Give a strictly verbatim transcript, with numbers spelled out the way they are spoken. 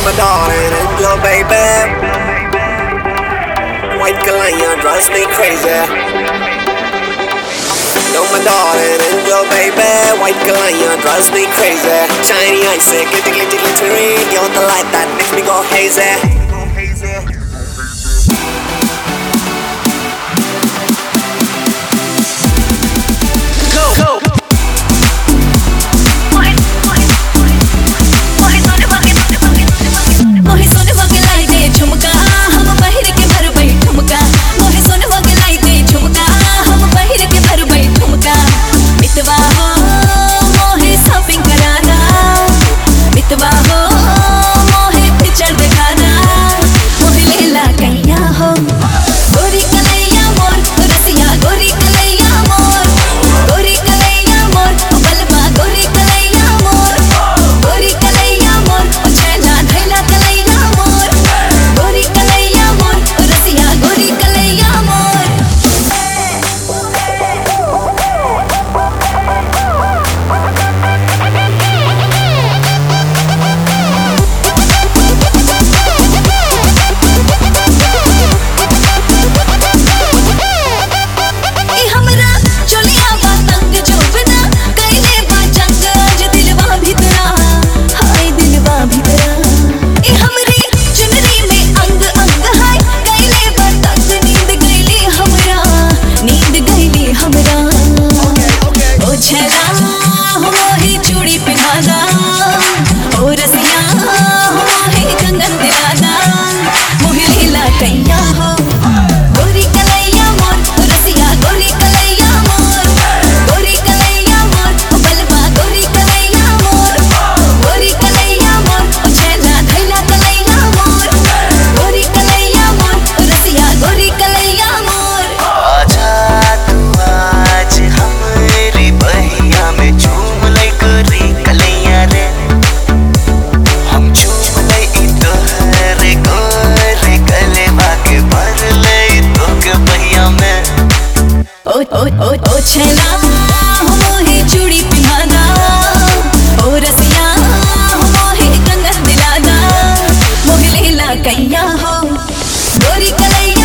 my darling angel, baby. White Galania drives me crazy. No, my darling angel, baby. White Galania drives me crazy. Shiny ice, glitty, glitty, glittery. You're the light that makes me go hazy. ओ ओ ओ छैला मोहे चूड़ी पिन्हाना, ओ रसिया मोहे कंगन दिलाना, मोहे लेला कैया हो गोरी कलैया।